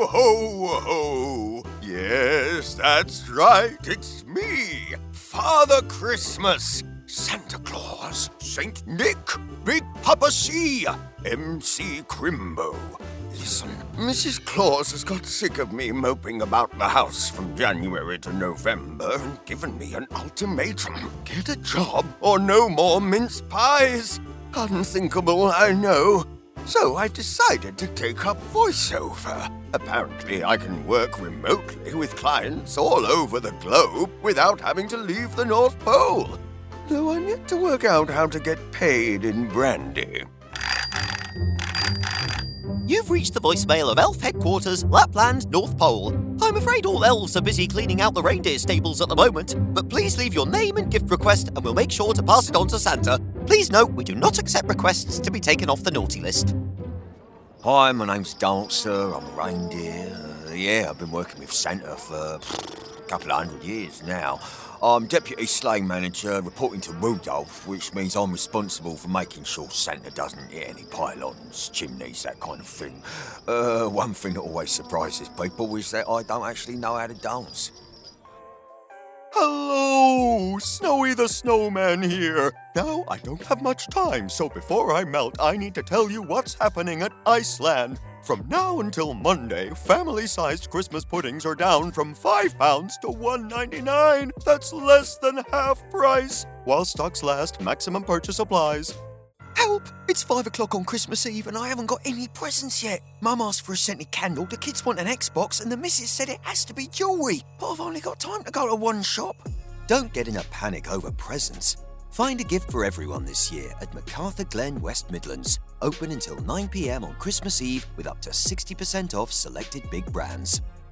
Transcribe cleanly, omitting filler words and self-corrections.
ho, ho! Yes, that's right, it's me, Father Christmas, Santa Claus, Saint Nick, Big Papa C, MC Crimbo. Listen, Mrs. Claus has got sick of me moping about the house from January to November and given me an ultimatum. Get a job or no more mince pies. Unthinkable, I know. So I've decided to take up voiceover. Apparently I can work remotely with clients all over the globe without having to leave the North Pole. Though I'm yet to work out how to get paid in brandy. You've reached the voicemail of Elf Headquarters, Lapland, North Pole. I'm afraid all elves are busy cleaning out the reindeer stables at the moment, but please leave your name and gift request and we'll make sure to pass it on to Santa. Please note, we do not accept requests to be taken off the naughty list. Hi, my name's Dancer, I'm a reindeer. I've been working with Santa for a couple of 100 years now. I'm Deputy Sleigh Manager, reporting to Rudolph, which means I'm responsible for making sure Santa doesn't hit any pylons, chimneys, that kind of thing. One thing that always surprises people is that I don't actually know how to dance. Hello, Snowy the Snowman here. Now, I don't have much time, so before I melt, I need to tell you what's happening at Iceland. From now until Monday, family-sized Christmas puddings are down from £5 to $1.99. That's less than half price. While stocks last, maximum purchase applies. Help! It's 5 o'clock on Christmas Eve and I haven't got any presents yet. Mum asked for a scented candle, the kids want an Xbox, and the missus said it has to be jewellery. But I've only got time to go to one shop. Don't get in a panic over presents. Find a gift for everyone this year at MacArthur Glen, West Midlands. Open until 9 p.m. on Christmas Eve with up to 60% off selected big brands.